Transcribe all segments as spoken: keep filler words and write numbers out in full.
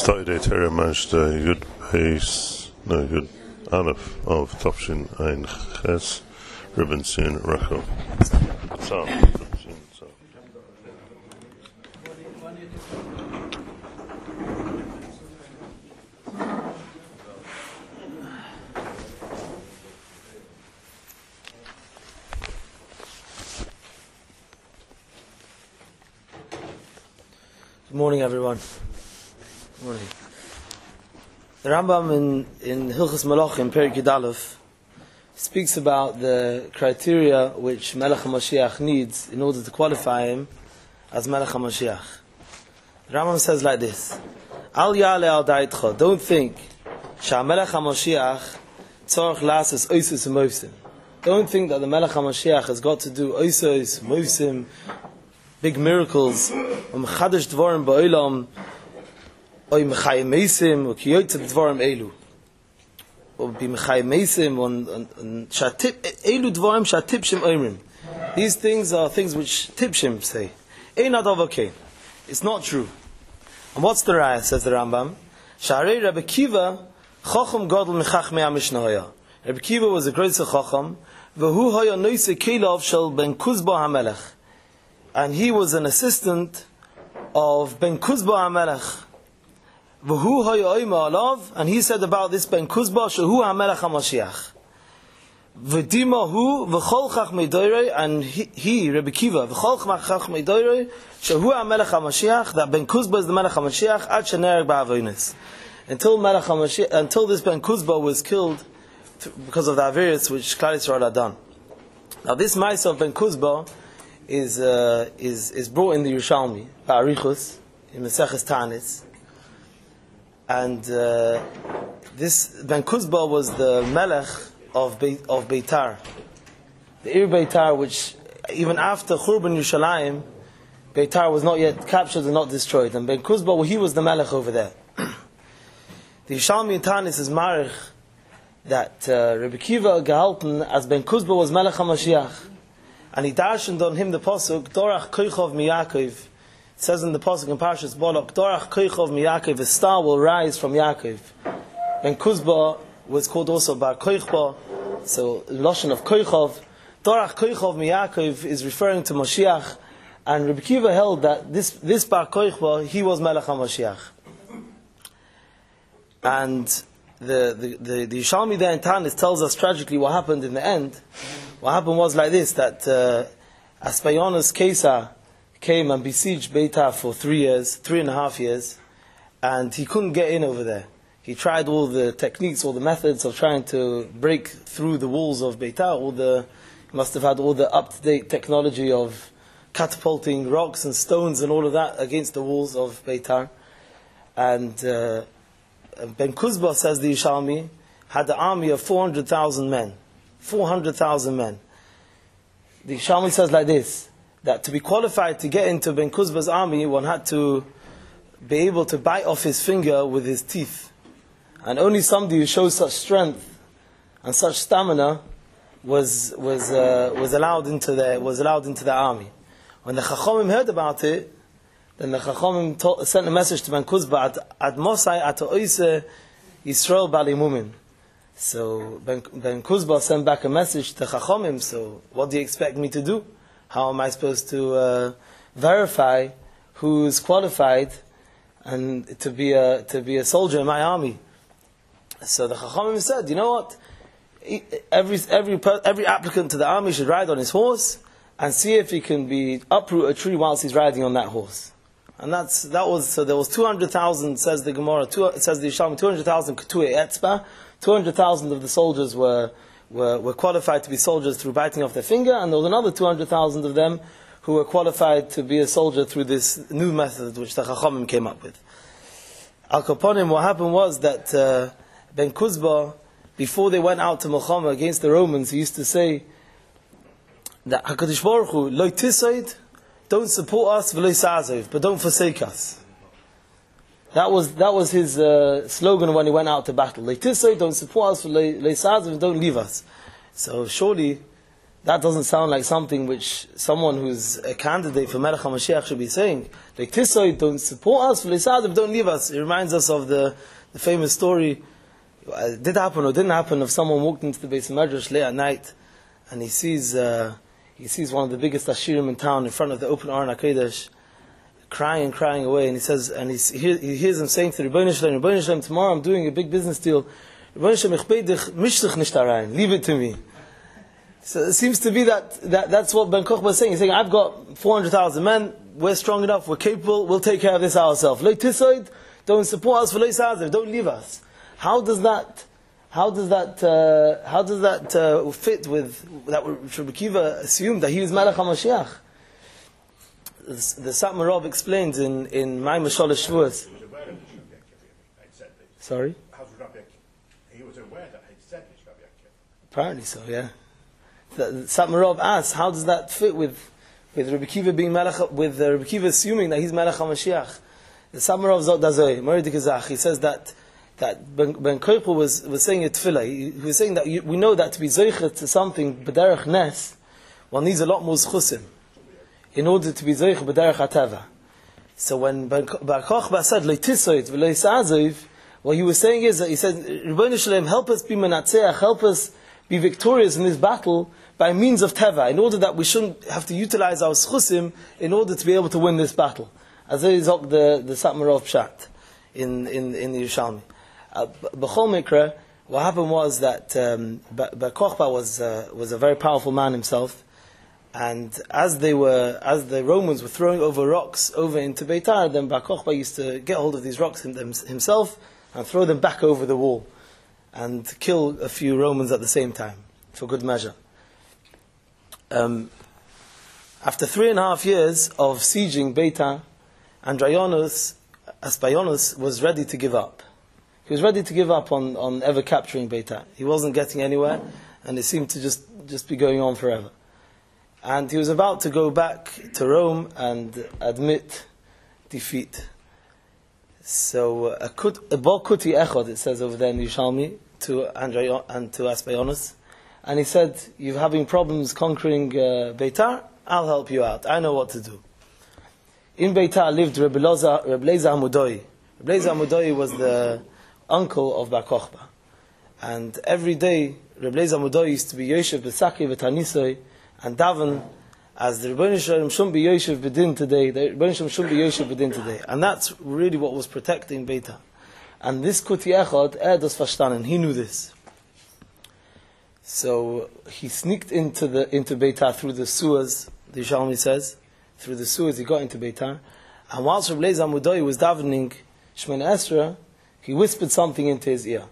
Started a Terra Mash the good pace, no good Aleph of Topshin Ein Ches Ribbon Sin Rachel. So, so. Good morning, everyone. Good morning. The Rambam in, in Hilchos Malachim, Perek Yud Aleph, speaks about the criteria which Melech HaMashiach needs in order to qualify him as Melech HaMashiach. The Rambam says like this: Al ya'ale al da'itcha, don't think Sha'Melech HaMashiach tzorach la'asos oisos u'mofsim. Don't think that the Melech HaMashiach has got to do oisos, mofsim, big miracles, um chadash dvorim ba'olam, or mechayim meisim, or kiyotze dvorim elu, or be mechayim meisim, and shatip elu dvorim shatipshim oimrim. These things are things which tipshim say. Ein adav okay. It's not true. And what's the raya? Says the Rambam. Sharei Rebbe Kiva chacham gadol mechachmei hamishnah. Rebbe Kiva was a great chacham. V'hu haya noise keilav shel ben Kuzba hamelech. And he was an assistant of Ben Kuzba HaMelech. V'hu ha'yoyma alav, and he said about this Ben Kuzba, shehu HaMelech HaMashiach. V'dima hu v'chol chachmei doirei, and he, he Rebbe Kiva, v'chol chachmei doirei, shehu HaMelech HaMashiach, that Ben Kuzba is the Melech HaMashiach, ad shenereg ba'avonis. Until Melech HaMashiach, until this Ben Kuzba was killed because of the Averis which Klal Yisrael had done. Now this mice of Ben Kuzba is uh, is is brought in the Yerushalmi, Ba'arichus, in Maseches Tanis, and uh, this Ben Kuzba was the Melech of Be- of Beitar, the Ir Beitar, which even after Churban Yerushalayim, Beitar was not yet captured and not destroyed, and Ben Kuzba, well, he was the Melech over there. The Yerushalmi in Tanis is marich that uh, Rebbe Kiva gehalten as Ben Kuzba was Melech HaMashiach. And he darshened on him the pasuk, Dorach koichov miyakov. It says in the pasuk in Parshas Balak, Dorach koichov miyakov, a star will rise from Yaakov. Ben Kuzba was called also Bar Koichba, so Lashon of koichov. Dorach koichov miyakov is referring to Mashiach, and Rebbe Kiva held that this this Bar Koichba, he was Melech HaMashiach. And the the the, the Yishalmi there in Tanis tells us tragically what happened in the end. What happened was like this, that uh, Aspayonis Kesa came and besieged Beitar for three years, three and a half years, and he couldn't get in over there. He tried all the techniques, all the methods of trying to break through the walls of Beitar. All the, he must have had all the up-to-date technology of catapulting rocks and stones and all of that against the walls of Beitar. And uh, Ben Kuzba, says the Yishalmi, had an army of four hundred thousand men. four hundred thousand men. The Yishalmi says like this, that to be qualified to get into Ben Kuzba's army, one had to be able to bite off his finger with his teeth. And only somebody who shows such strength and such stamina was was uh, was allowed into the was allowed into the army. When the Chachamim heard about it, then the Chachamim to- sent a message to Ben Kuzba at at Mosai at Oise Yisrael Bali Mumin. So Ben, ben Kuzba sent back a message to Chachamim. So what do you expect me to do? How am I supposed to uh, verify who's qualified and to be a to be a soldier in my army? So the Chachamim said, you know what? Every every every applicant to the army should ride on his horse and see if he can be uproot a tree whilst he's riding on that horse. And that's that was so. There was two hundred thousand, says the Gemara. Two, says the Yishalmi, two hundred thousand Ketui Etzba. Two hundred thousand of the soldiers were, were were qualified to be soldiers through biting off their finger, and there was another two hundred thousand of them who were qualified to be a soldier through this new method which the Chachamim came up with. Al Kaponim, what happened was that uh, Ben Kuzba, before they went out to Milchama against the Romans, he used to say that HaKadosh Baruch Hu, Lo tisoid, don't support us, v'lo sa'azov, but don't forsake us. That was that was his uh, slogan when he went out to battle. Lo tisoid, don't support us, v'lo sa'azov, don't leave us. So surely that doesn't sound like something which someone who's a candidate for Melech HaMashiach should be saying. Like Tisoid, don't support us, V'leisadev, don't leave us. It reminds us of the, the famous story, it did happen or didn't happen, of someone walked into the Beis Medrash late at night, and he sees uh, he sees one of the biggest Ashirim in town in front of the open Aron HaKodesh, crying, crying away, and he says, and he, he, he hears him saying to Rebbeinu Shalom, Rebbeinu Shalom, tomorrow I'm doing a big business deal. Rebbeinu Shalom, ich bete dich, mish dich nicht rein, leave it to me. So it seems to be that, that that's what Ben Kochba is saying. He's saying, I've got four hundred thousand men, we're strong enough, we're capable, we'll take care of this ourselves. Lo tisoid, don't support us, v'lo yisazev, don't leave us. How does that, how does that, uh, how does that uh, fit with that Rabbi Akiva assumed that he was Melech HaMashiach? The, the Satmar Rav explains in in Maimon Shalosh Shavuos. Sorry. He was aware that he'd said this, Rabbi Akiva. Apparently so, yeah. The, the Satmar Rav asks, how does that fit with with Rabbi Akiva being Melech, with uh, Rabbi Akiva assuming that he's Melech HaMashiach? The Satmar Rav Zot Dazoi, Moridik Azach, he says that that Ben, ben Koichel was was saying a tefillah. He, he was saying that you, we know that to be zoichet to something b'derech nes, one needs a lot more zchusim in order to be zoich b'derech hateva. So when Ben Kochba said leitisoid v'lo yisazev, what he was saying is that he said, Rebbeinu Shalom, help us be menatzeach, help us be victorious in this battle by means of teva, in order that we shouldn't have to utilize our schusim in order to be able to win this battle. As there is the the Satmar Rav Pshat in in in the Yerushalmi. Uh, B'chol Mikra, what happened was that um, Bar Kochba was uh, was a very powerful man himself, and as they were as the Romans were throwing over rocks over into Beitar, then Bar Kochba used to get hold of these rocks himself and throw them back over the wall, and kill a few Romans at the same time for good measure. Um, after three and a half years of sieging Beitar, Andronicus Aspasiones was ready to give up. He was ready to give up on, on ever capturing Beitar. He wasn't getting anywhere, and it seemed to just, just be going on forever. And he was about to go back to Rome and admit defeat. So, a bo kuti echod, it says over there in Yerushalmi, to Andrei and to Aspasiones, and he said, "You're having problems conquering uh, Beitar? I'll help you out. I know what to do." In Beitar lived Rebbe Leizer Hamudoi. Rebbe Leizer Hamudoi was the uncle of Bar Kochba, and every day Rebbe Leizer Hamudoi used to be Yoshev B'Saki V'Tanisoi and daven as the Rebbeinu Shalom shouldn't be Yoshev B'Din today. The Rebbeinu Shalom shouldn't be Yoshev B'Din today, and that's really what was protecting Beitar. And this Kuti Echad, er das verstanden, he knew this. So he sneaked into the into Beitar through the sewers. The Yerushalmi says, through the sewers he got into Beitar, and whilst Rebbe Leizer Hamudoi was davening Shemona Esrei, he whispered something into his ear.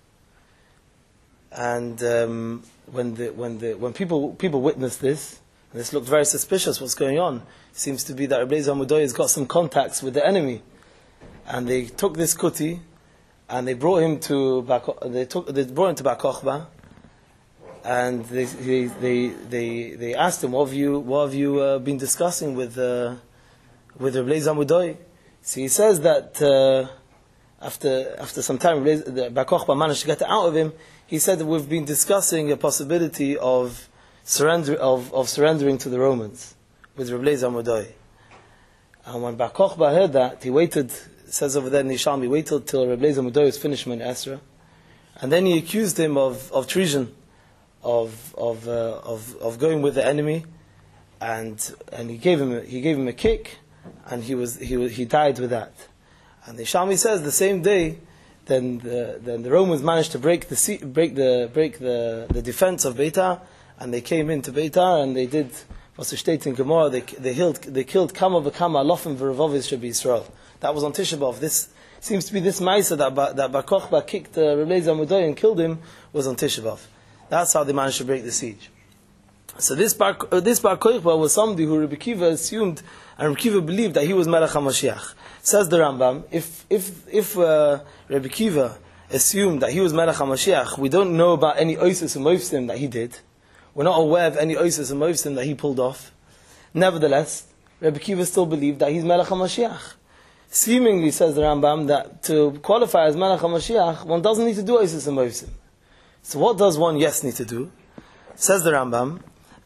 And um, when the when the when people people witnessed this, and this looked very suspicious. What's going on? It seems to be that Rebbe Leizer Hamudoi has got some contacts with the enemy, and they took this kuti, and they brought him to Bar, they took they brought him to Bar Kochba, and they they they they, they asked him, "What have you what have you uh, been discussing with uh, with Rebbe Leizer Hamudoi?" So he says that. Uh, After after some time, Bar Kochba managed to get it out of him. He said that we've been discussing a possibility of surrender of, of surrendering to the Romans with Rebbe Leizer Hamudoi. And when Bar Kochba heard that, he waited. It says over there in Yerushalmi, he waited till Rebbe Leizer Hamudoi was finished Shemona Esrei, and then he accused him of, of treason, of of, uh, of of going with the enemy, and and he gave him a, he gave him a kick, and he was he he died with that. And the Yerushalmi says the same day, then the then the Romans managed to break the break the break the, the defense of Beitar, and they came into Beitar and they did was steht in Gemara. They they killed they killed Kama v'Kama Alofim v'Revovis Shebi Yisrael. That was on Tisha B'av. This seems to be this Ma'isa that Ba, that Bar Kochba kicked uh, Rebbe Leizer Hamudoi and killed him was on Tisha B'av. That's how they managed to break the siege. So this Bar uh, this Bar Kochba was somebody who Rebbe Akiva assumed and Rebbe Akiva believed that he was Melech HaMashiach. Says the Rambam, if if if uh, Rebbe Akiva assumed that he was Melech HaMashiach, we don't know about any oisus and moifsim that he did. We're not aware of any oisus and moifsim that he pulled off. Nevertheless, Rebbe Akiva still believed that he's Melech HaMashiach. Seemingly, says the Rambam, that to qualify as Melech HaMashiach, one doesn't need to do oisus and moifsim. So what does one yes need to do? Says the Rambam,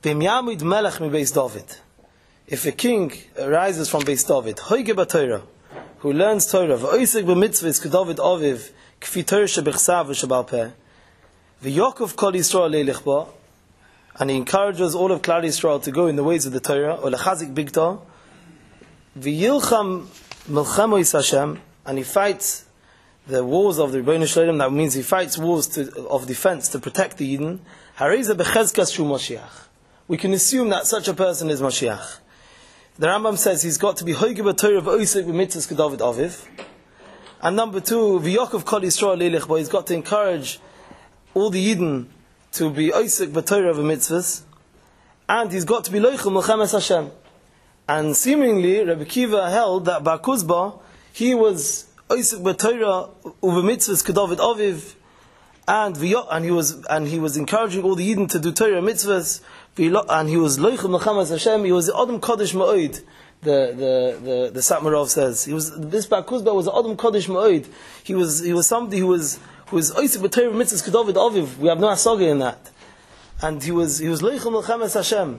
V'im yamid melech mi Beis David. If a king arises from Beis David, hoige b'Torah, who learns Torah, v'oisek b'mitzvahs k'David Aviv, k'fi Torah shebechsav v'shebal peh, v'yokov kol Yisrael leilech ba, and he encourages all of Klal Yisrael to go in the ways of the Torah, or lechazik bigta, v'yilcham milchemois Hashem, and he fights the wars of the Rebbeinu Shalom. That means he fights wars to, of defense to protect the Yidden. Hareza bechezkas shu Mashiach. We can assume that such a person is Mashiach. The Rambam says he's got to be hoige b'Torah v'oisek b'mitzvahs k'David Aviv. And number two, v'yokov kol Yisrael leilech ba, he's got to encourage all the Yidden to be oisek b'Torah v'mitzvahs, and he's got to be loichel melchemes Hashem. And seemingly, Rabbi Kiva held that Bar Kuzba, he was oisek b'Torah u'v'mitzvahs k'David Aviv, and and he was and he was encouraging all the Yidden to do Torah mitzvahs, and he was loichel melchemes Hashem. He was the Adam Kodesh Ma'od. The the the the Satmarov says he was this Bar Kuzba was the Adam Kodesh Ma'od. He was he was somebody who was who was oisek b'Torah mitzvahs k'David Aviv. We have no asaga in that, and he was he was loichel melchemes Hashem.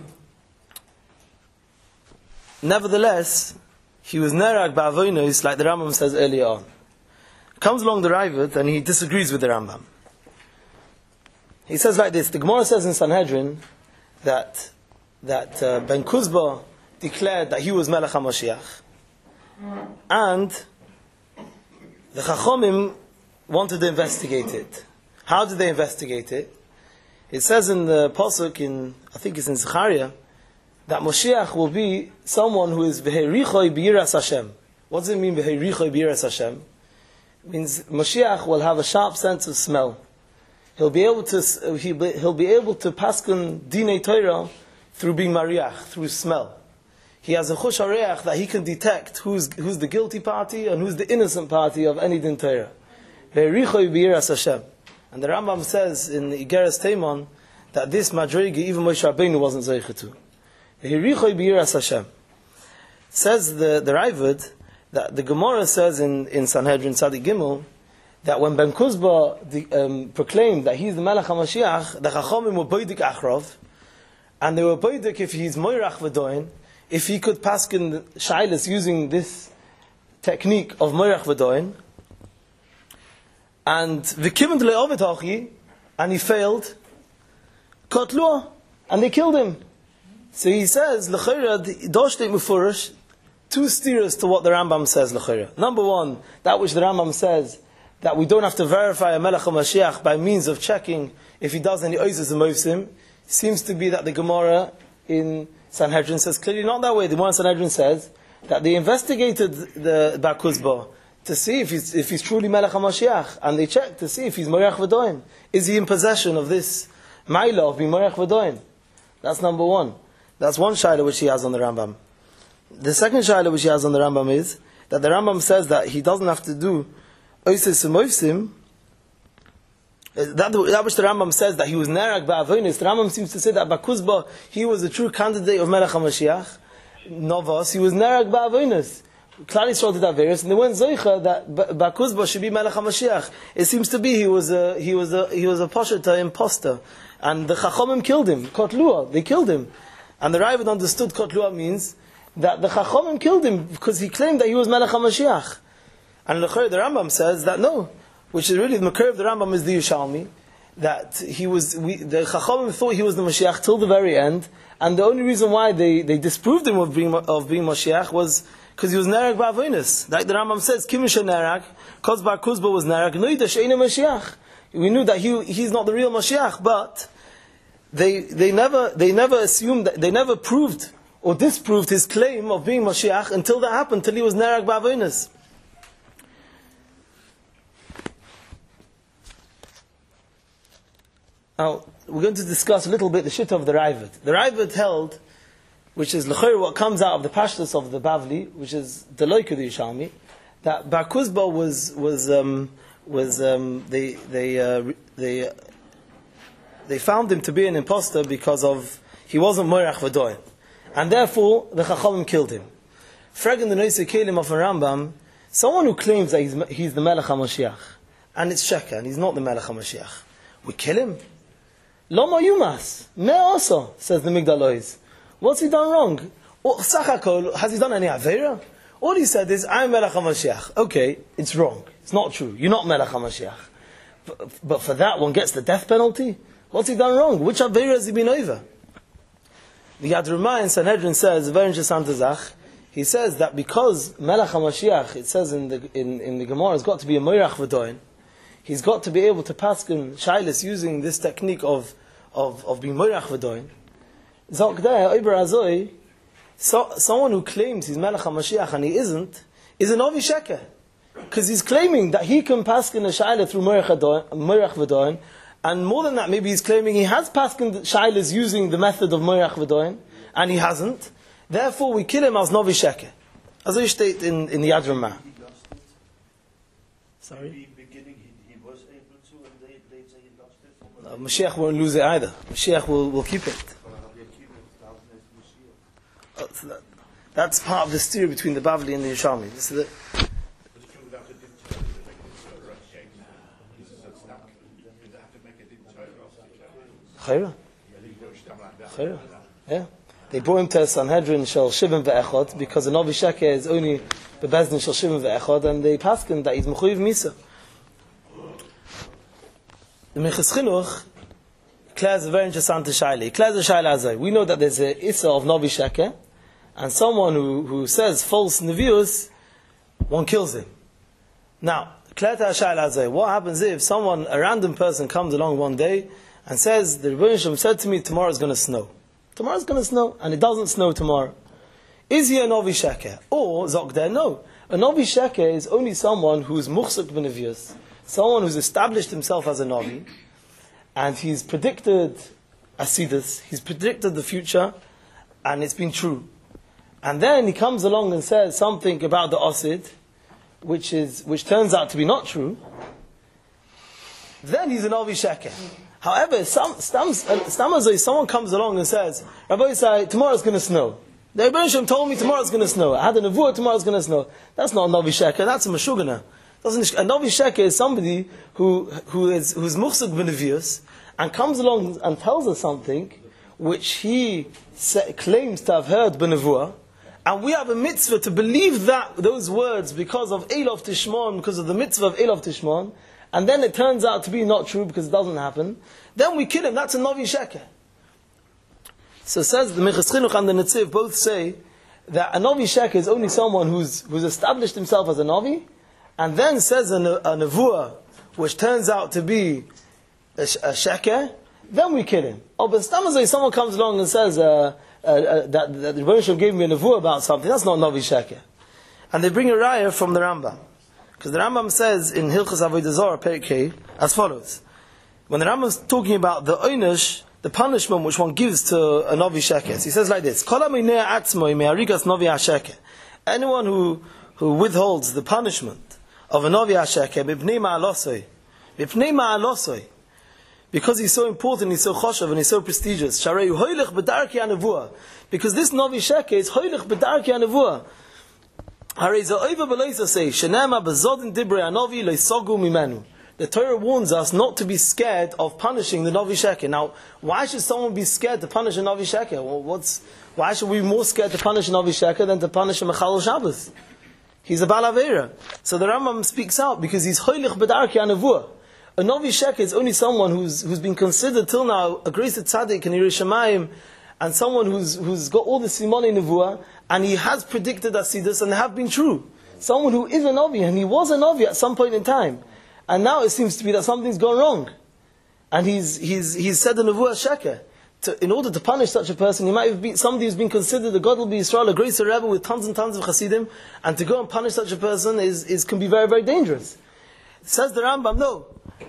Nevertheless, he was nerag ba'avonos, like the Rambam says earlier on. Comes along the Raavad and he disagrees with the Rambam. He says like this: the Gemara says in Sanhedrin that that uh, Ben Kuzba declared that he was Melech HaMashiach, and the Chachomim wanted to investigate it. How did they investigate it? It says in the pasuk in I think it's in Zechariah that Mashiach will be someone who is v'herichoi b'yiras Hashem. What does it mean v'herichoi b'yiras Hashem? It means Mashiach will have a sharp sense of smell. He'll be able to he'll be able to paskin dinei Torah through being mariach, through smell. He has a chush hareach that he can detect who's who's the guilty party and who's the innocent party of any din Torah. V'herichoi b'yiras Hashem. And the Rambam says in Igeres Teimon that this madrega even Moshe Rabbeinu wasn't zeicha to. V'herichoi b'yiras Hashem. Says the the Raavad that the Gemara says in, in Sanhedrin Tzadik Gimel that when Ben Kuzba the, um, proclaimed that he's the Melech HaMashiach, the Chachamim were boidik achrov, and they were boidik if he's moirach v'doin, if he could paskin shailas using this technique of moirach v'doin, and v'kivend le'ovetachi, and he failed, kotlua, and they killed him. So he says, l'chayra doshtek mufurish, two steers to what the Rambam says, l'chayra. Number one, that which the Rambam says, that we don't have to verify a Melech HaMashiach by means of checking if he does any oizes and mofsim, seems to be that the Gemara in Sanhedrin says clearly not that way. The one in Sanhedrin says that they investigated the Bar Kuzba to see if he's, if he's truly Melech HaMashiach, and they checked to see if he's Moreach V'doin. Is he in possession of this Maila of being Moreach V'doin? That's number one. That's one shaila which he has on the Rambam. The second shaila which he has on the Rambam is that the Rambam says that he doesn't have to do oises and mofsim. That, that which the Rambam says that he was nerag ba'avonis. The Rambam seems to say that Bar Kuzba, he was a true candidate of Melech HaMashiach. Novos, he was nerag ba'avonis. Klal Yisrael did Averis, and they weren't zoicha that Bar Kuzba should be Melech HaMashiach. It seems to be he was a he was a he was a posheta imposter, and the Chachamim killed him. Kotlua, they killed him, and the Raavad understood Kotlua means that the Chachamim killed him because he claimed that he was Melech HaMashiach. And the Rambam says that no, which is really the Makar of the Rambam is the Yushalmi, that he was, we, the Chachamim thought he was the Mashiach till the very end, and the only reason why they, they disproved him of being of being Mashiach was because he was Nerag Ba'avonis. Like the Rambam says, Kimisha Nerag, because Bar Kuzba was Nerag, Noida Sheina Mashiach. We knew that he he's not the real Mashiach, but they they never they never assumed that, they never proved or disproved his claim of being Mashiach until that happened, till he was Nerag Ba'avonis. Now, we're going to discuss a little bit the shit of the Raavad. The Raavad held, which is l'chayr what comes out of the pashtus of the Bavli, which is the loik of the Yishalmi, that Bar Kuzba was was um, was um, they they uh, they uh, they found him to be an imposter because of he wasn't moirach v'doin, and therefore the Chachamim killed him. Fragging the Noisei Kelim of a Rambam, someone who claims that he's, he's the Melech HaMashiach, and it's Sheker, and he's not the Melech HaMashiach, we kill him. Lama yumas. Me also, says the Migdalois. What's he done wrong? Has he done any Aveira? All he said is, I'm Melech HaMashiach. Okay, it's wrong. It's not true. You're not Melech HaMashiach. But, but for that, one gets the death penalty? What's he done wrong? Which Aveira has he been over? The Yad Ramah in Sanhedrin says, very interesting Zach, he says that because Melech HaMashiach, it says in the, in, in the Gemara, has got to be a Moirach V'doin, he's got to be able to paskin Shailis using this technique of, of, of being Moirach V'doin. Zok there, Iber Azoi, so, someone who claims he's Melech HaMashiach and he isn't, is an Ovi Sheker. Because he's claiming that he can paskin a Shaila through Moirach V'doin, and more than that, maybe he's claiming he has paskin Shailas using the method of Moirach V'doin, and he hasn't. Therefore, we kill him as Novi Sheker. As I state in, in the Yad Ramah. Sorry? In the beginning he, he was able to, and they, they say he lost it. No, Mashiach won't lose it either. Mashiach will, will keep it. Oh, so that, that's part of the steer between the Bavli and the Yerushalmi. This is it. Chayra. Chayra. Yeah. They brought him to a Sanhedrin shel Shivim ve'echad because a Novi Sheker is only bebezdin shel Shivim ve'echad, and they paskin that he's mechuyev misa. The Minchas Chinuch declares a very interesting shaila. He declares a shaila azay. We know that there's a issa of Novi Sheker, and someone who, who says false nevius, one kills him. Now, declare a shaila azay. What happens if someone, a random person, comes along one day and says, the Rebbeinu Shalom said to me, tomorrow is going to snow. Tomorrow's going to snow, and it doesn't snow tomorrow. Is he a Novi Sheker? Or, Zokder, no. A Novi Sheker is only someone who's muchsuk b'nevius, someone who's established himself as a Novi, and he's predicted Asidus, he's predicted the future, and it's been true. And then he comes along and says something about the Osid, which is which turns out to be not true. Then he's a Novi Sheker. However, some, some, someone comes along and says, Rabbi Yisai, tomorrow's going to snow. The Rebbeinu Shalom told me tomorrow's going to snow. I had a nevuah, tomorrow's going to snow. That's not a Novi Sheker, that's a Meshugana. Doesn't, a Novi Sheker is somebody who, who is, who's muchsuk b'nevius, and comes along and tells us something which he sa- claims to have heard b'nevuah, and we have a mitzvah to believe that, those words, because of Elov Tishmon, because of the mitzvah of Elov Tishmon, and then it turns out to be not true because it doesn't happen, then we kill him. That's a Novi Sheker. So it says the Minchas Chinuch and the Netziv both say that a Novi Sheker is only someone who's who's established himself as a Novi, and then says a, a Nevuah which turns out to be a, a Sheker, then we kill him. Oh, but Stamazai, someone comes along and says uh, uh, uh, that, that the Rebbeinu Shalom gave me a Nevuah about something, that's not Novi Sheker. And they bring a raya from the Rambam. Because the Rambam says in Hilchos Avodah Zarah, Perikei, as follows. When the Rambam is talking about the oynish, the punishment which one gives to a Novi Sheker, he says like this, anyone who, who withholds the punishment of a Novi Sheker, because he's so important, he's so choshev, and he's so prestigious, because this Novi Sheker is hoylech b'darkei hanevuah. The Torah warns us not to be scared of punishing the Novi Sheker. Now, why should someone be scared to punish a Novi Sheker? Well, what's, why should we be more scared to punish a Novi Sheker than to punish a Mechalel Shabbos? He's a Baal Aveira. So the Rambam speaks out because he's Hoylech B'darkei hanevuah. A Novi Sheker is only someone who's who's been considered till now a great tzaddik in Yerushalayim, and someone who's who's got all the Simonei Nevuah, and he has predicted Asidus, and they have been true. Someone who is a Novi, and he was a Novi at some point in time. And now it seems to be that something's gone wrong. And he's he's he's said the Nevuah Sheker. To, in order to punish such a person, he might have been somebody who's been considered a Gadol B'Yisrael, a great Rebbe with tons and tons of Hasidim, and to go and punish such a person is, is can be very, very dangerous. Says the Rambam, no.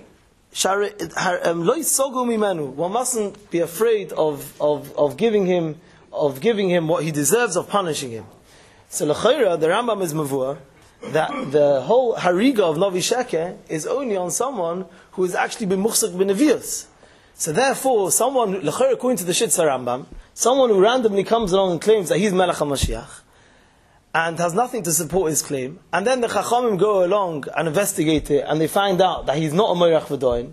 One mustn't be afraid of, of, of giving him of giving him what he deserves, of punishing him. So l'chayra, the Rambam is mavur that the whole hariga of Novi Sheker is only on someone who has actually been muchsuk b'nevius. So therefore, someone, l'chayra, according to the Shitza Rambam, someone who randomly comes along and claims that he's Melech HaMashiach, and has nothing to support his claim, and then the Chachamim go along and investigate it, and they find out that he's not a Moirach V'doin,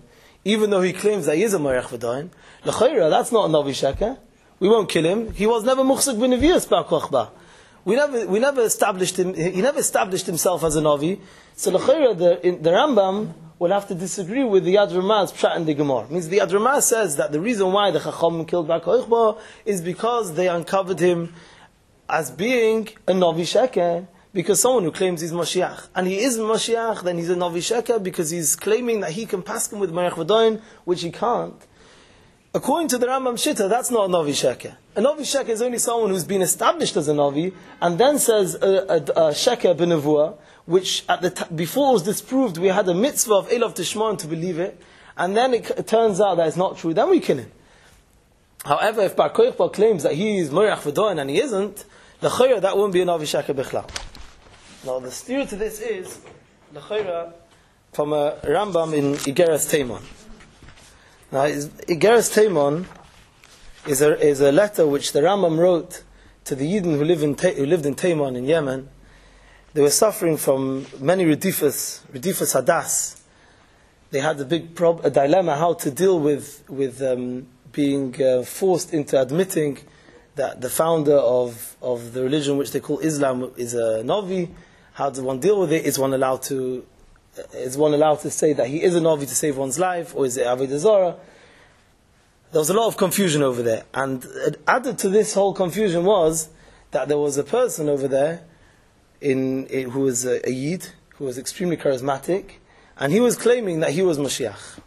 even though he claims that he is a Moirach V'Dain, l'chayra, that's not a Navi Sheker. We won't kill him. He was never Muchzik B'Nevius Bar Kochba. We never, we never established him, he never established himself as a Navi. So l'chayra, the, in, the Rambam will have to disagree with the Yad Ramah's Pshat in the Gemara. It means the Yad Ramah says that the reason why the Chacham killed Bar Kochba is because they uncovered him as being a Navi Sheker, because someone who claims he's Mashiach, and he is Mashiach, then he's a Navi Sheker, because he's claiming that he can pass him with Moirach V'Dain, which he can't. According to the Rambam Shitta, that's not a Navi Sheker. A Navi Sheker is only someone who's been established as a Navi, and then says a, a, a Sheker b'Nevuah, which at the t- before it was disproved, we had a mitzvah of Elav Tishmon to believe it, and then it, it turns out that it's not true, then we kill him. However, if Bar Kochba claims that he is Moirach V'Dain and he isn't, the Chayra, that won't be a Navi Sheker B'chla. Now the steer to this is the Chayra from a Rambam in Igeres Teimon. Now Igeres Teimon is a, is a letter which the Rambam wrote to the Yidden who, live in Te- who lived in Teimon in Yemen. They were suffering from many redifas, redifas hadas. They had a big prob- a dilemma how to deal with, with um, being uh, forced into admitting that the founder of, of the religion which they call Islam is a Navi. How does one deal with it? Is one allowed to is one allowed to say that he is a Navi to save one's life, or is it Avodah Zarah? There was a lot of confusion over there, and added to this whole confusion was that there was a person over there in, in who was a, a Yid, who was extremely charismatic, and he was claiming that he was Mashiach.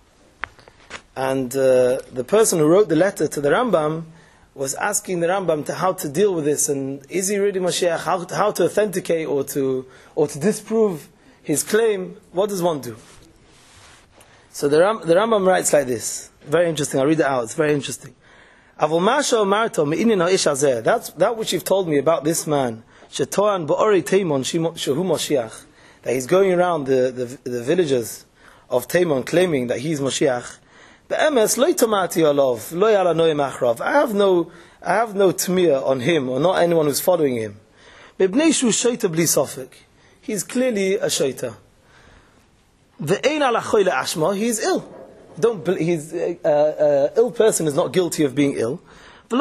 And uh, the person who wrote the letter to the Rambam was asking the Rambam to how to deal with this, and is he really Mashiach? How, how to authenticate or to or to disprove his claim? What does one do? So the, Ram, the Rambam writes like this. Very interesting. I'll read it out. It's very interesting. That's that which you've told me about this man, that he's going around the, the, the villages of Taimon claiming that he's Mashiach. I have no, I have no tmiyah on him, or not anyone who's following him. He's clearly a shaita. He's ill. Don't. He's uh, uh, ill person is not guilty of being ill. We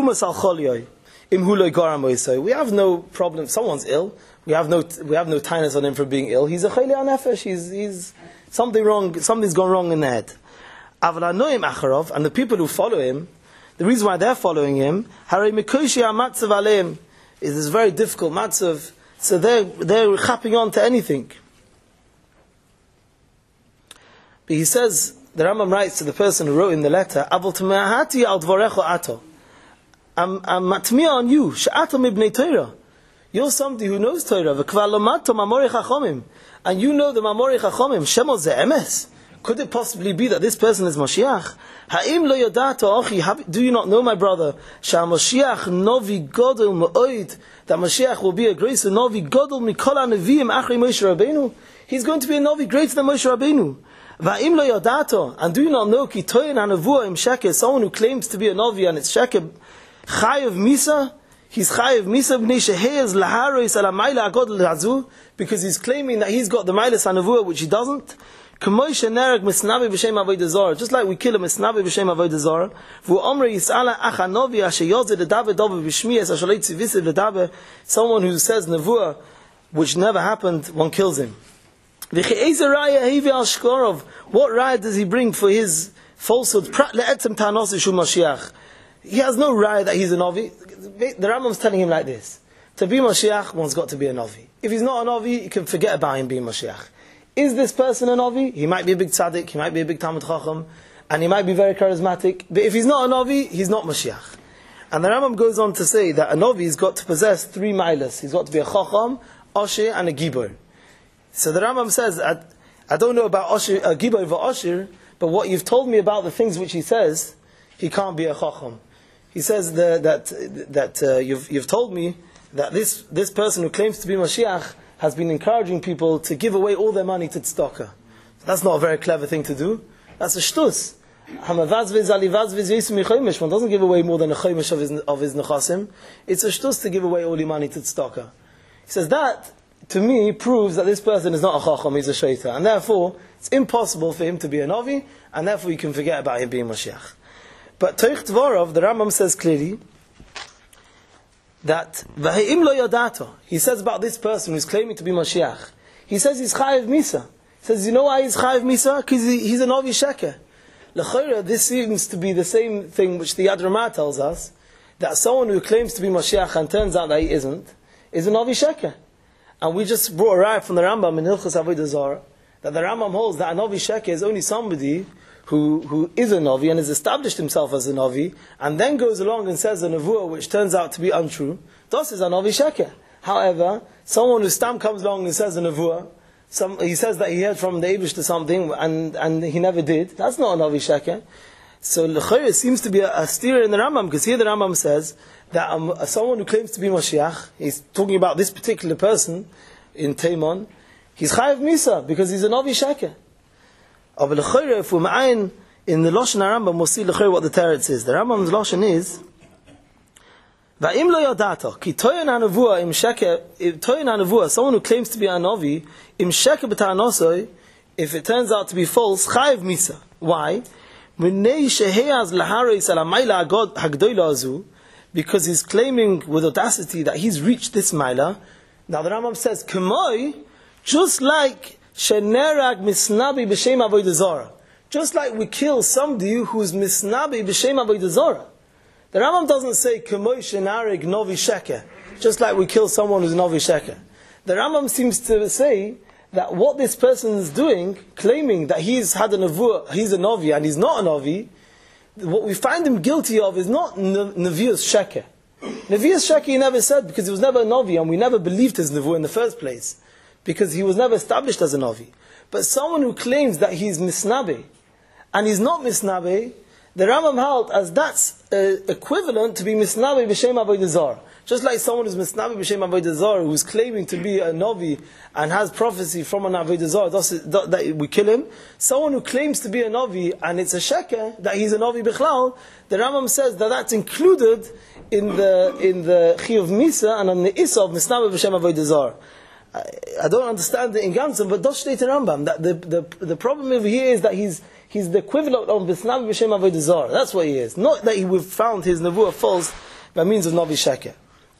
have no problem. Someone's ill. We have no. We have no tinus on him for being ill. He's a chayli anefesh. He's. He's something wrong. Something's gone wrong in the head. And the people who follow him, the reason why they're following him, is this very difficult matzav, so they're, they're chapping on to anything. But he says, the Rambam writes to the person who wrote in the letter, I'm, I'm matmiya on you, she'atam ibnei Torah. You're somebody who knows Torah, and you know the Mamori Chachomim, shemo ze emes. Could it possibly be that this person is Mashiach? Ha'im lo yodato ochi, do you not know, my brother, she'ha-Mashiach novi godol ma'oid, that Mashiach will be a greater novi godol mikol ha-neviim achrei Moshe Rabbeinu? He's going to be a novi greater than Moshe Rabbeinu. Va'im lo yodato, and do you not know, ki toyin ha-nevuah im sheker, someone who claims to be a novi and it's sheker, chayav misa, he's chayav misa b'nei sheheaz laharois ala mayla agodol hazu, because he's claiming that he's got the maylas ha-nevuah, which he doesn't. Just like we kill a misnabi b'shem avodah zarah, someone who says nevuah which never happened, one kills him. What raya does he bring for his falsehood? He has no raya that he's a navi. The Rambam is telling him like this: to be Mashiach, one's got to be a navi. If he's not a navi, you can forget about him being Mashiach. Is this person a Navi? He might be a big tzaddik, he might be a big Talmud Chacham, and he might be very charismatic, but if he's not a Navi, he's not Mashiach. And the Rambam goes on to say that a Navi's got to possess three milas. He's got to be a Chacham, Osher, and a Gibor. So the Rambam says, I, I don't know about Osher, a Gibor or Osher, but what you've told me about the things which he says, he can't be a Chacham. He says the, that that uh, you've, you've told me that this, this person who claims to be Mashiach has been encouraging people to give away all their money to tzedakah. That's not a very clever thing to do. That's a shtus. One doesn't give away more than a chomish of his, of his nechasim. It's a shtus to give away all your money to tzedakah. He says that to me, proves that this person is not a chacham, he's a shaita. And therefore, it's impossible for him to be a Navi, and therefore you can forget about him being Mashiach. But Toich Dvorov, the Rambam says clearly, that V'he'im lo yodato, he says about this person who's claiming to be Mashiach, he says he's Chayev Misa. He says, you know why he's Chayev Misa? Because he, he's a Navi Sheker. L'chayra, this seems to be the same thing which the Yad Ramah tells us, that someone who claims to be Mashiach and turns out that he isn't, is a Navi Sheker. And we just brought a raya from the Rambam in Hilchos Avodah Zarah, that the Rambam holds that a Navi Sheker is only somebody who, who is a Navi and has established himself as a Navi, and then goes along and says a Nevuah which turns out to be untrue. This is a Navi Sheker. However, someone who stam comes along and says a Nevuah, some, he says that he heard from the Eibush to something, and, and he never did. That's not a Navi Sheker. So l'chayr seems to be a, a steer in the Rambam, because here the Rambam says that um, someone who claims to be Mashiach, he's talking about this particular person in Taimon, he's Chayev Misa, because he's a Navi Sheker. But l'chayr, if we're ma'ayin in the Lashon Rambam, we'll see l'chayr what the teretz is. The Rambam's Lashon is, Va'im lo yodato, ki toyin ha'nevuah im sheker, toyin ha'nevuah, someone who claims to be a Navi, im sheker b'ta'anosoi, if it turns out to be false, Chayev Misa. Why? Because he's claiming with audacity that he's reached this maila. Now the Rambam says, K'moi, just like shenerag misnabi b'shem avodah zarah, just like we kill somebody who's misnabi b'shem avodah zarah. The Rambam doesn't say K'moi shenarig novi sheker, just like we kill someone who's novi sheker. The Rambam seems to say that what this person is doing, claiming that he's had a nevuah, he's a Navi, and he's not a Navi, what we find him guilty of is not Nevi'us Sheker. Nevi'us Sheker he never said, because he was never a Navi, and we never believed his nevuah in the first place, because he was never established as a Navi. But someone who claims that he's Misnabe, and he's not Misnabe, the Rambam held as that's uh, equivalent to be Misnabe b'shem avodah zarah. Just like someone who's Misnabe b'shem avodah zarah, who's claiming to be a Navi and has prophecy from an avodah zarah, that, that we kill him. Someone who claims to be a Navi and it's a sheker, that he's a Navi bichlal, the Rambam says that that's included in the in the Chiyuv Misa and on the Issa of Misnabe b'shem avodah zarah. I, I don't understand it in Ganzen, but does state in Rambam that the, the the problem over here is that he's he's the equivalent of Misnabe b'shem avodah zarah. That's what he is. Not that he we've found his nevuah false by means of Navi sheker.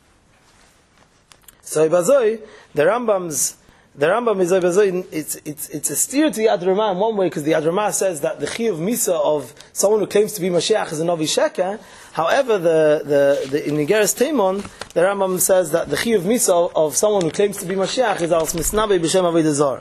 So Ibazoi, the Rambam's, the Rambam is Ibazoi, it's, it's, it's a steer to the Yad Ramah in one way, because the Yad Ramah says that the Chiyuv Misa of someone who claims to be Mashiach is a Navi Sheker. However, the, the, the, in Igeres Taimon, the Rambam says that the Chiyuv Misa of someone who claims to be Mashiach is Al Misnabe B'Shem Avodah Zarah.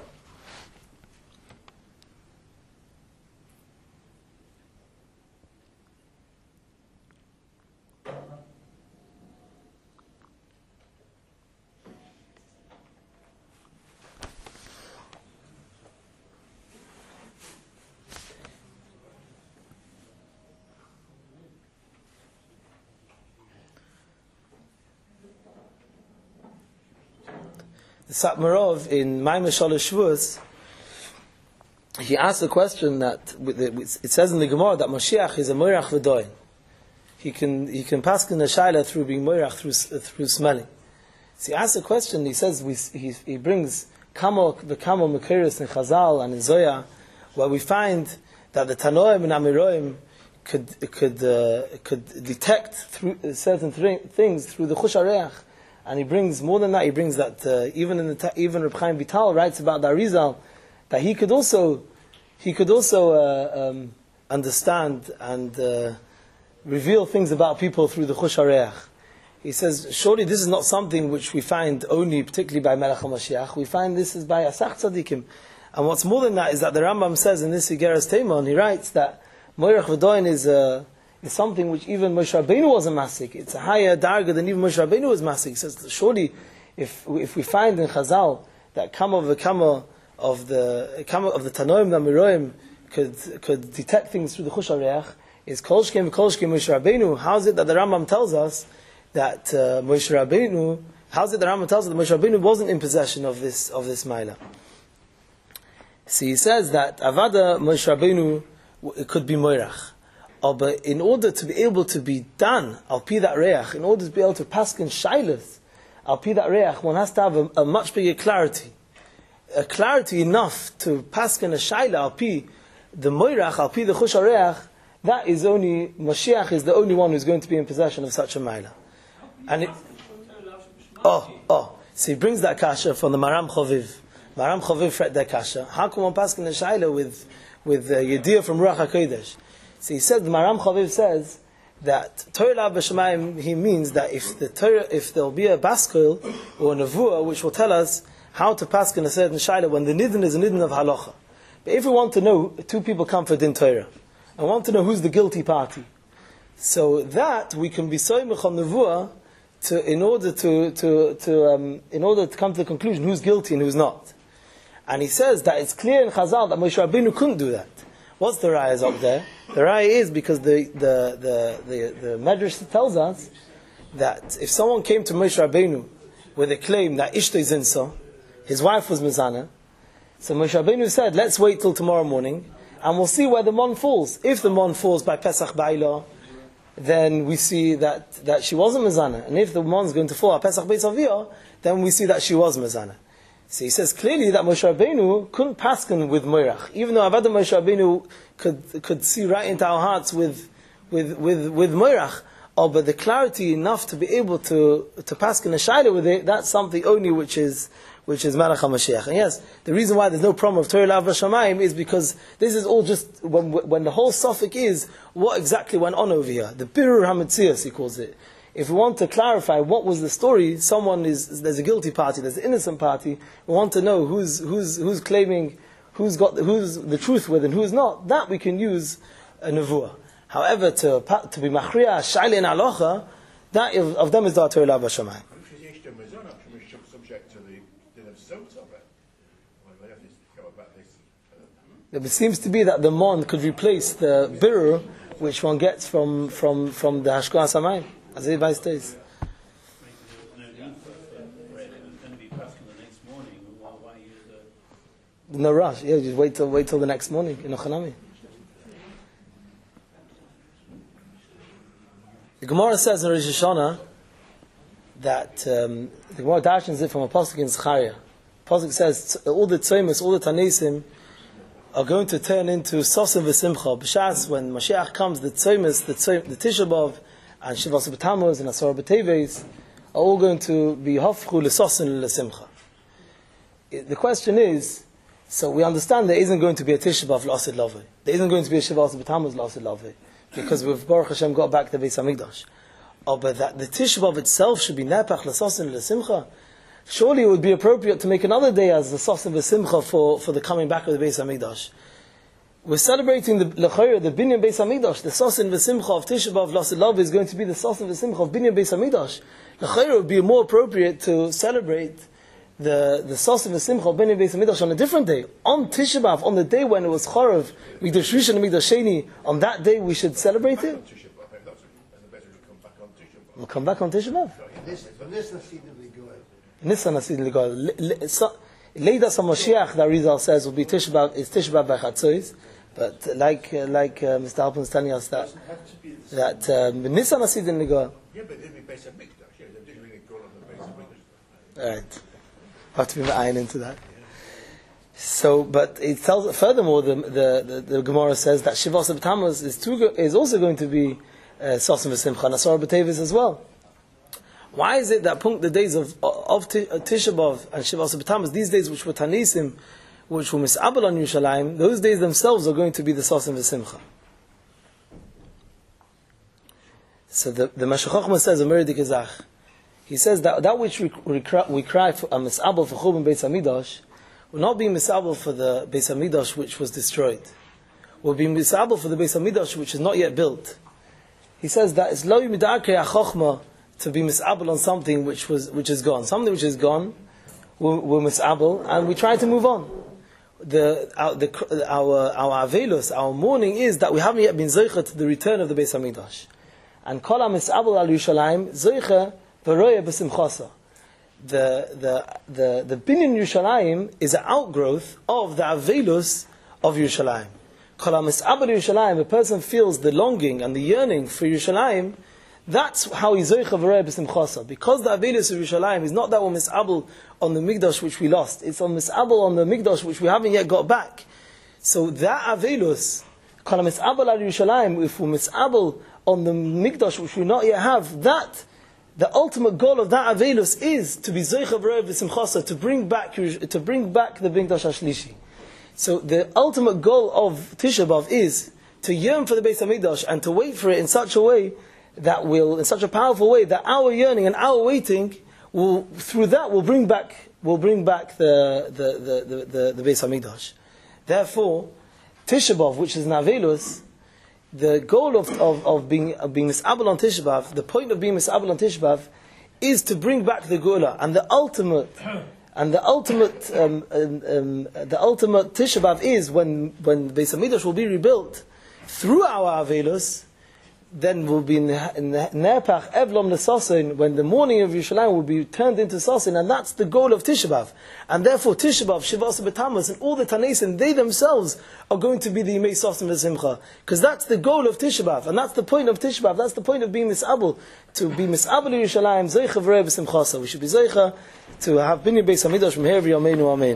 The Satmarov in Maimon Shalosh Shavuos, he asked a question that it says in the Gemara that Mashiach is a moirach v'doin. He can he can pass in a shaila through being moirach through through smelling. So he asked a question. He says we, he he brings kamo the kamo mekiris in Chazal and in Zoya, where we find that the Tanoim and Amiroim could could uh, could detect through certain th- things through the Chush HaReach. And he brings more than that. He brings that uh, even in the ta- even Reb Chaim Vital writes about the Arizal that he could also he could also uh, um, understand and uh, reveal things about people through the Chush HaReach. He says, surely this is not something which we find only particularly by Melech HaMashiach. We find this is by Asach Tzadikim. And what's more than that is that the Rambam says in this Igeres Taimon, he writes that Moirach V'doin is a uh, It's something which even Moshe Rabbeinu was a masik. It's a higher darga than even Moshe Rabbeinu was masik. He says, surely, if if we find in Chazal that kama of the kama of the kama of the Tanoim the Miroim could could detect things through the Chush HaReach, is Kolshkem Kolshkem Moshe Rabbeinu. How is it that the Rambam tells us that uh, Moshe Rabbeinu? How is it that the Rambam tells us that Moshe Rabbeinu wasn't in possession of this of this Maila? See, he says that Avada Moshe Rabbeinu it could be Moirach. Oh, but in order to be able to be done, al pi that reach, in order to be able to paskin shailas al pi that reach, one has to have a, a much bigger clarity. A clarity enough to paskin a shaila al pi the moirach, al pi the chush reach, that is only, Mashiach is the only one who's going to be in possession of such a maila. And it, oh, oh, so he brings that kasha from the Maram Choviv. Maram Choviv fret that kasha. How come one paskin a shaila with, with uh, Yediyah from Ruach HaKodesh? So he said, the Maram Choviv says, that Torah Lav B'Shamayim, he means that if the Torah, if there will be a baskil or a nevuah which will tell us how to pass in a certain shaila when the nidin is a nidin of halacha. But if we want to know, two people come for din Torah, and want to know who's the guilty party, so that we can be soymech on nevuah to in order to to to um, in order to come to the conclusion who's guilty and who's not. And he says that it's clear in Chazal that Moshe Rabbeinu couldn't do that. What's the raya up there? The raya is because the the the the, the Medrash tells us that if someone came to Moshe Rabbeinu with a claim that Ishto is insa, his wife was Mizana, so Moshe Rabbeinu said, let's wait till tomorrow morning and we'll see where the mon falls. If the mon falls by Pesach Ba'ila, then we see that, that she wasn't Mizana. And if the mon's going to fall by Pesach Beis Aviyah, then we see that she was Mizana. So he says clearly that Moshe Rabbeinu couldn't paskin with Moirach, even though Avad Moshe Rabbeinu could could see right into our hearts with with with with Moirach. Oh, but the clarity enough to be able to to paskin a shaila with it, that's something only which is which is Malach HaMashiach. And yes, the reason why there's no problem of Torah Lav B'Shamayim is because this is all just when when the whole suffix is what exactly went on over here. The Birur HaMetzias, he calls it. If we want to clarify what was the story, someone is, there's a guilty party, there's an innocent party, we want to know who's, who's, who's claiming, who's got, the, who's the truth with and who's not, that we can use a nevuah. However, to, to be machriya, shaila and alocha, that of, of them is the Torah Lav B'Shamayim. Subject to the din of sot of it. Well, have to go about this. It seems to be that the mon could replace the birur, which one gets from, from, from the Hashkoah Samayim. As everybody stays. No rush. Yeah, just wait till wait till the next morning in Ochanami. The Gemara says in Rosh Hashanah that um, the Gemara dashes it from a pasuk in Zechariah. Pasuk says all the tzeimus, all the tanesim are going to turn into sosim v'simcha. B'shas when Mashiach comes, the tzeimus, the tzeimus, the Tisha B'av, and Shivas B'Tammuz and Asar B'Teves are all going to be hafchu l'sosin l'simcha. The question is, so we understand there isn't going to be a Tisha B'Av l'Asid Lavei. There isn't going to be a Shivas B'Tammuz l'Asid Lavei, because we've Baruch Hashem got back to Beis Hamikdash. Oh, but that the Tisha B'Av itself should be nepach l'sosin l'simcha. Surely it would be appropriate to make another day as the sosin v'simcha for for the coming back of the Beis Hamikdash. We're celebrating the L'chayr, the Binyan Beis Hamikdash. The Sosin V'Simcha of Tisha B'Av L'Asid Lavei is going to be the Sosin V'Simcha of Binyan Beis Hamikdash. L'chayr would be more appropriate to celebrate the the Sosin V'Simcha of Binyan Beis Hamikdash on a different day. On Tisha B'Av, on the day when it was Chorav, Mikdash Rishon and Mikdash Sheni, on that day we should celebrate it. We'll come back on Tisha B'Av. Nisan Nasid L'Goel. Leidas HaMashiach, the Arizal says, will be Tisha B'Av, is Tisha B'Av by Chatzois. But like uh, like uh, Mister Halpin is telling us that that Nisan Nasid in L'Goel. Yeah, but it'll be Beis Hamikdash. Yeah, they didn't really go on the Beis Hamikdash. Right. Have to be ma'ayin into that. So, but it tells, furthermore, the the, the, the Gemara says that Shivas B'Tammuz is too, is also going to be Sosim V'Simcha and Asar B'Teves as well. Why is it that the days of of Tisha B'Av and Shivas B'Tammuz, these days which were Tanisim, which were Mis'abel on Yerushalayim, those days themselves are going to be the Sosim V'Simcha? So the the Meshech Chochmah says, Amir Dikizach, he says that that which we, we, cry, we cry for a Mis'abel for Churban Beis Hamikdash will not be Mis'abel for the Beis Hamikdash which was destroyed. Will be Mis'abel for the Beis Hamikdash which is not yet built. He says that it's Lo Yimidarkei HaChochmah to be mis'abel on something which was which is gone. Something which is gone, we're, we're mis'abel, and we try to move on. The our the, our our avelus, our mourning is that we haven't yet been zoicha to the return of the Beis Hamikdash. And kol mis'abel al Yerushalayim zoicha v'roya b'simchasa. The the the the binyan Yerushalayim is an outgrowth of the avelus of Yerushalayim. Kol mis'abel Yerushalayim, a person feels the longing and the yearning for Yerushalayim. That's how he's Zoicha V'Rei B'Simchasa. Because the Avelus of Yerushalayim is not that one Mis'abel on the Mikdash which we lost. It's on Mis'abel on the Mikdash which we haven't yet got back. So that Avelus, Kala Mis'abel al Yerushalayim, if we're Mis'abel on the Mikdash which we not yet have, that, the ultimate goal of that Avelus is to be Zoicha V'Rei B'Simchasa, to bring back, to bring back the Mikdash HaShlishi. So the ultimate goal of Tisha B'Av is to yearn for the Beis HaMikdash and to wait for it in such a way that will, in such a powerful way, that our yearning and our waiting will, through that, will bring back, will bring back the the the the, the, the Beis Hamikdash. Therefore, Tisha B'Av, which is an Avelus, the goal of, of, of being of being Mis'abel on Tisha B'Av, the point of being Mis'abel on Tisha B'Av, is to bring back the Geula, and the ultimate and the ultimate um, um, um, the ultimate Tisha B'Av is when when the Beis Hamikdash will be rebuilt through our Avelus. Then we'll be in Nerpach Evlom Nesasin, when the morning of Yerushalayim will be turned into Sasin, and that's the goal of Tisha B'Av. And therefore Tisha B'Av, Shivasa B'Tammuz, and all the Tanesim, they themselves are going to be the Yimei Sasin V'Simcha. Because that's the goal of Tisha B'Av, and that's the point of Tisha B'Av, that's the point of being Mis'abel, to be Mis'abel Yerushalayim, Zoicha V'Rei B'Simchasa. We should be Zoicha to have Binyan Beis Hamidrash from here, V'Yameinu Amen.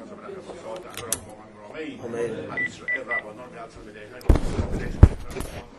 Amen.